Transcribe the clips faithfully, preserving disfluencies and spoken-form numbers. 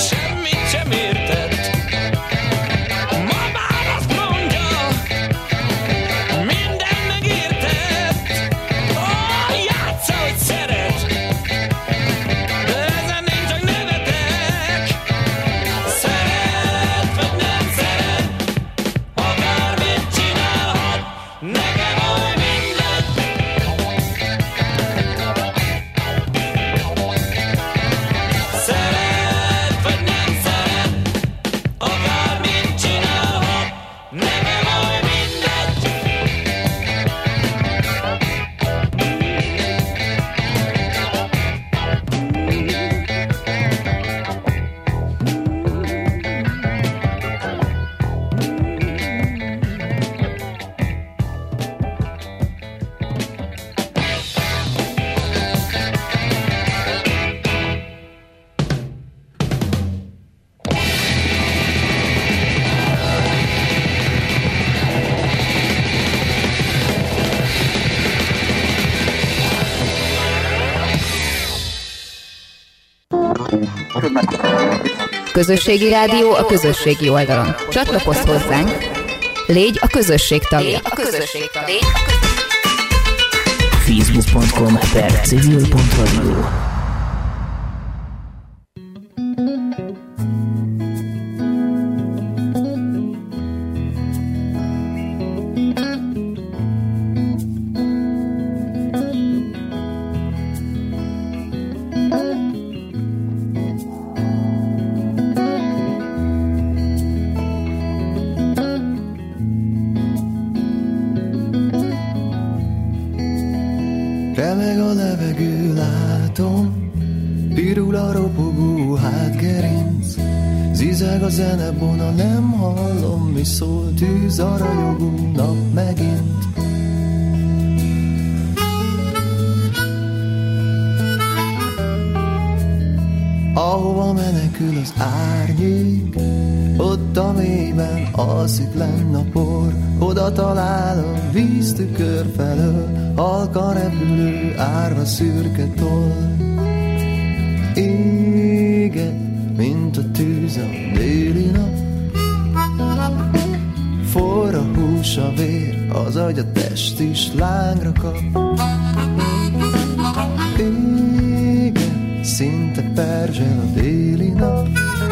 semmit sem értett. Ma már azt mondja, minden megértett. Ó, játsza, hogy szeret, de ezen én csak nevetek. Szeret vagy nem szeret, akármit csinálhat, nekem oly mindegy. Szeret vagy nem szeret, akármit csinálhat, nekem oly mindegy. Közösségi rádió a közösségi oldalon. Csatlakozz hozzánk, légy a közösség tagja. A közösség tagja. facebook pont com per civil pont radio. Remeg a levegő, látom, pirul a ropogó hátgerinc. Zizeg a zenebona, nem hallom, mi szól, tűz a ragyogó nap megint. Ahova menekül az árnyék, ott a mélyben alszik lenn a por. Oda talál a víztükör felől, halkan repülő árva szürke toll. Éget, mint a tűz a déli nap, forr a hús, a vér, az agy, a test is lángra kap. Éget, szinte perzsel a déli nap.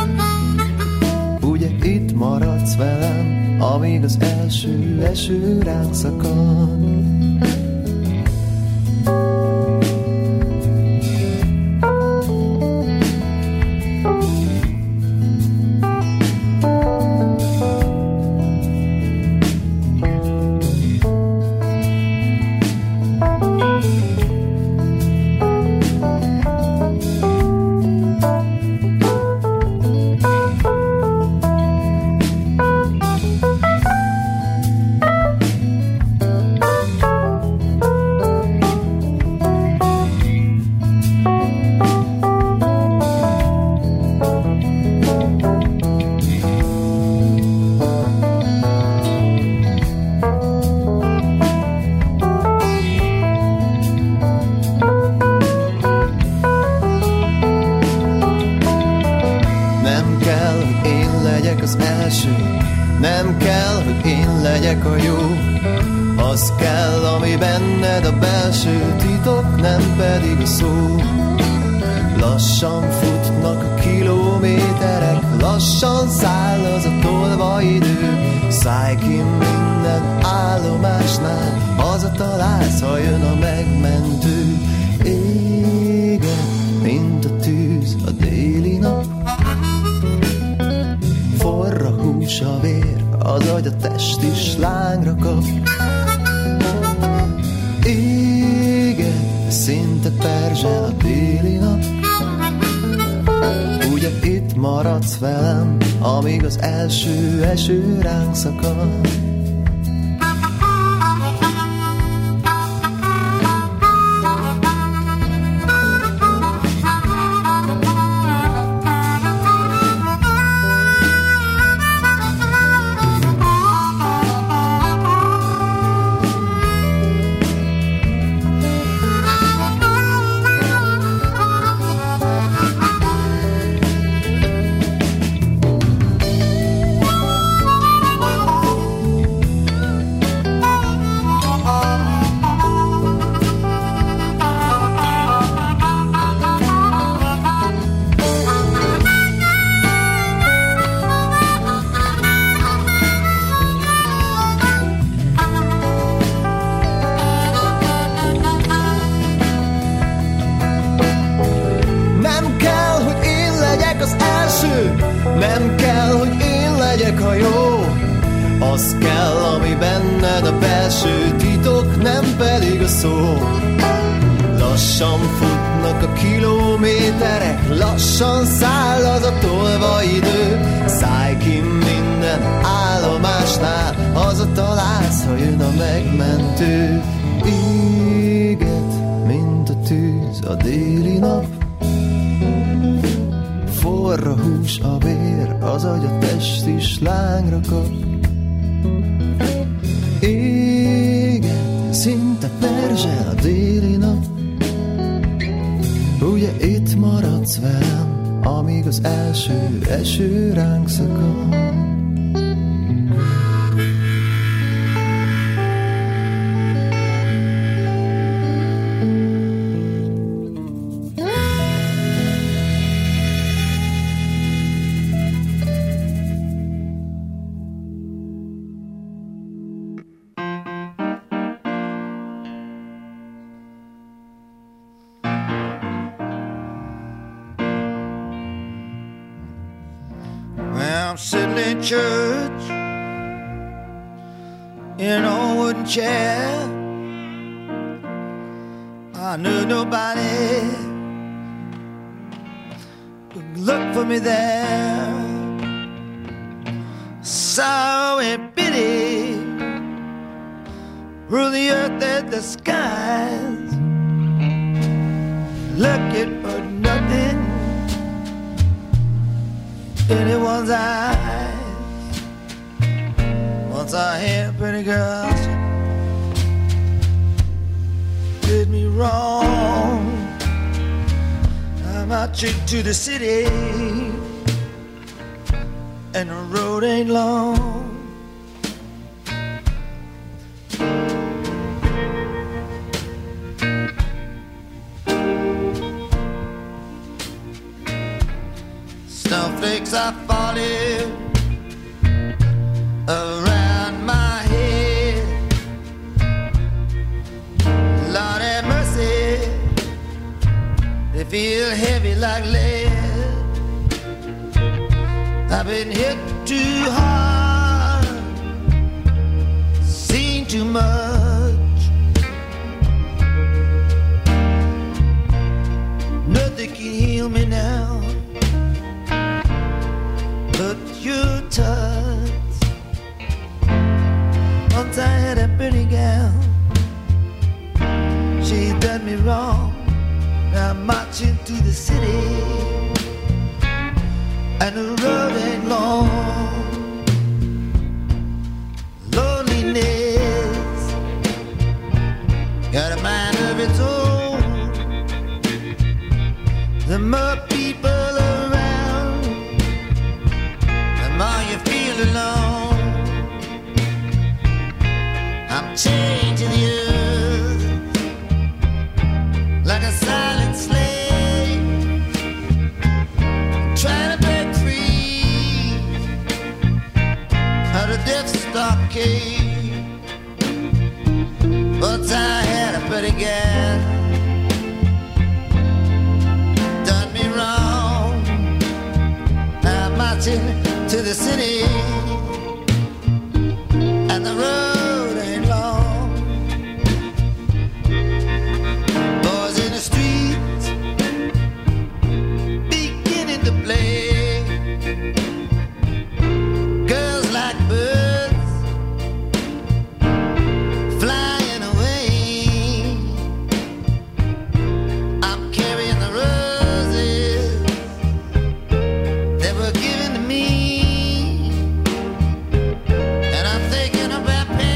Ugye itt maradsz velem, amíg az első eső ránk szakad. Nem kell, hogy én legyek a jó, az kell, ami benned a belső titok, nem pedig a szó. Lassan futnak a kilométerek, lassan száll az a tolva idő. Szállj ki minden állomásnál, hazatalálsz, ha jön a megmentő. Égen, mint a tűz a déli nap, forr a hús, a vér, az agy, a test is lángra kap. Égen, szinte perzsel a déli nap. Ugye itt maradsz velem, amíg az első eső ránk szakad. legyek a jó. Az kell, ami benned a belső titok, nem pedig a szó. Lassan futnak a kilométerek, lassan száll az a tolva idő. Szállj ki minden állomásnál, hazatalálsz, ha jön a megmentő. Éget, mint a tűz a déli nap, forra hús a vér, az agy a test is lángra kap. Éget, szinte perzsel a déli nap, ugye itt maradsz velem, amíg az első eső ránk szakad. Sitting in church in an old wooden chair. I knew nobody would look for me there. Sorrow and pity rule the earth and the skies. Looking for nothing anyone's eyes. Once I had a pretty girl, she did me wrong. I'm out to the city, and the road ain't long. Snowflakes are falling around my head. Lord have mercy, they feel heavy like lead. I've been hit too hard, seen too much. Nothing can heal me now but your touch. Once I had a pretty gal, she done me wrong. Now I'm marching to the city, and the road ain't long. Loneliness got a mind of its own. The more people around, the more you feel alone. I'm changing you like a silent slave, trying to break free out of death's stockade. Once I had a pretty gal, done me wrong. Now I'm marching to the city, and the road ain't long. Boys in the streets beginning to play, girls like birds flying away. I'm carrying the roses that were given to me, and I'm thinking about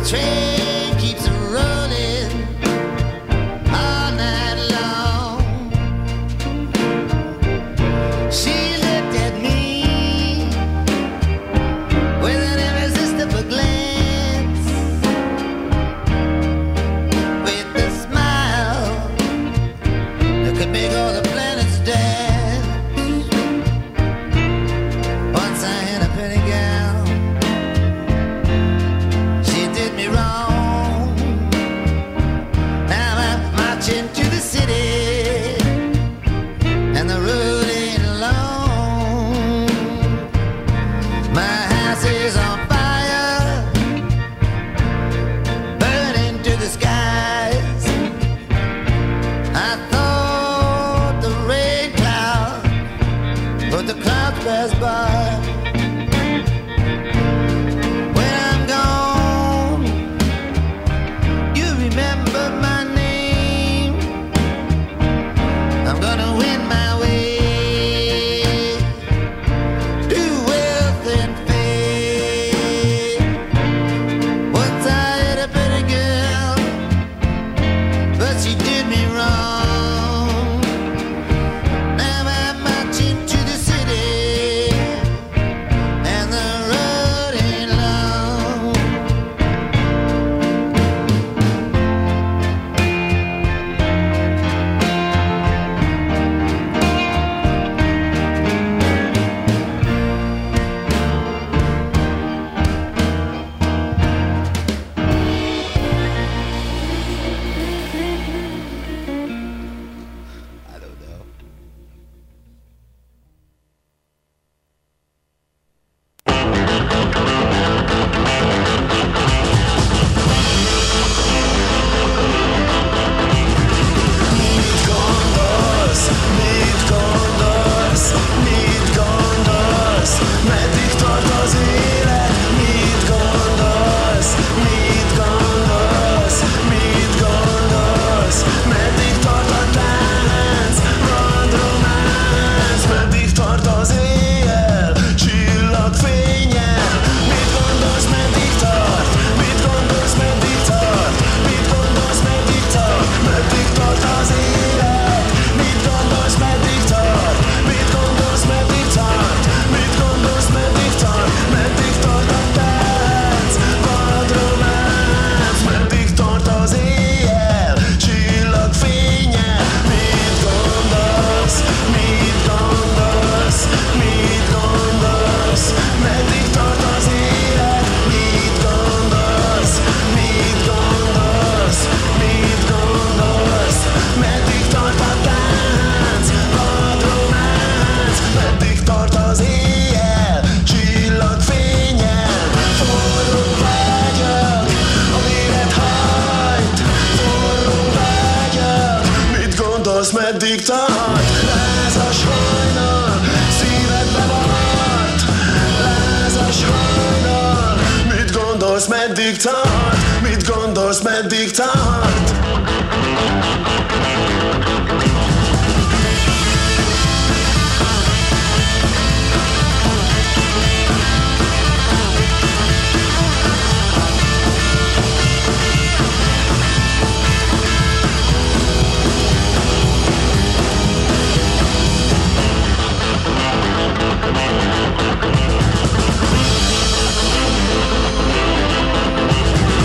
train keeps rolling all night long. She looked at me with an irresistible glance, with a smile that could make all the planets dance. Once I had a pretty gal, she did me wrong. Now I'm marching to the city, and the road ain't long. My house is on fire, burning to the skies. I thought the rain cloud, but the clouds pass by. When I'm gone, you remember my name. I'm gonna win my way to wealth and fame. Once I had a pretty girl, but she did me wrong. Now I'm marching to the city, and the road ain't long. I don't know. Gondolsz, mit gondolsz, mit gondolsz, meddig tart az élet, mit gondolsz, mit gondolsz, mit gondolsz, meddig tart a tánc, vagy románc, meddig tart az éjjel, csillagfényen, mit gondolsz, meddig tart, mit gondolsz, meddig tart, mit gondolsz, meddig tart, meddig tart az élet, mit gondolsz, meddig tart, mit gondolsz, meddig tart, mit gondolsz, meddig tart, meddig tart a tánc, vagy románc, meddig tart az éjjel, csillagfényen, mit gondolsz, mit gondolsz, mit gondolsz, meddig tart az élet, mit gondolsz, mit gondolsz, mit gondolsz, meddig tart a tánc, vagy románc, meddig tart az éjjel, csillagfényen, forró vágyak, a véred hajt, forró vágyak, mit gondolsz, meddig tart, lázas hajnal, szívedbe maradt, lázas hajnal, mit gondolsz, meddig tart, mit gondolsz, meddig tart. Thank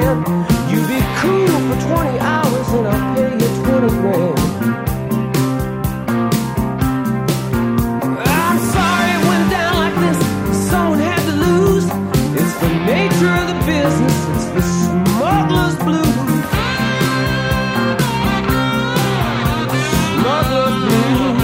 man. You be cool for twenty hours and I'll pay you twenty grand. I'm sorry it went down like this. Someone had to lose. It's the nature of the business. It's the smuggler's blues. Smuggler's blues.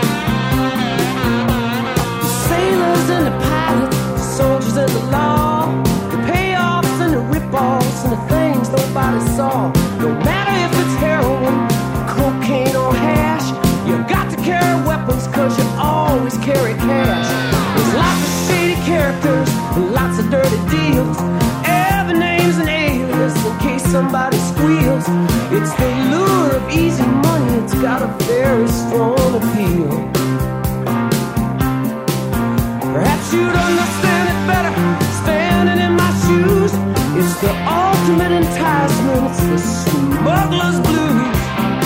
The sailors and the pilots, the soldiers and the law, the payoffs and the rip-offs and the things nobody saw. No matter if it's heroin, cocaine or hash, you got to carry weapons cause you always carry cash. There's lots of shady characters, lots of dirty deals. Every name's an alias in case somebody squeals. It's the lure of easy money, it's got a very strong appeal. Perhaps you'd understand it better standing in my shoes. It's the ultimate enticement, it's the smuggler's blues.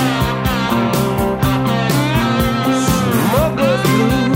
Smuggler's blues.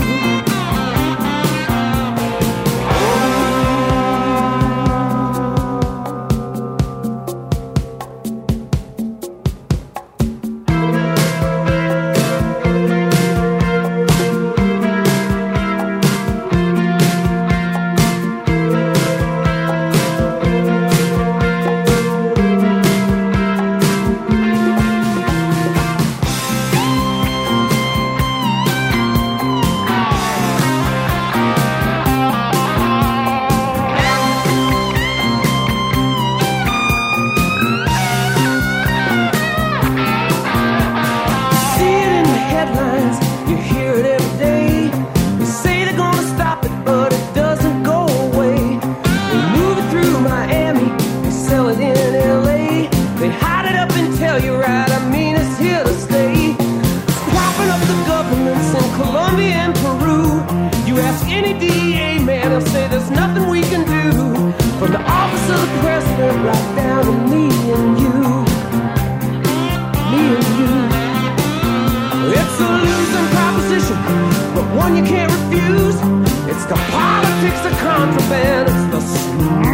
One you can't refuse. It's the politics of contraband. It's the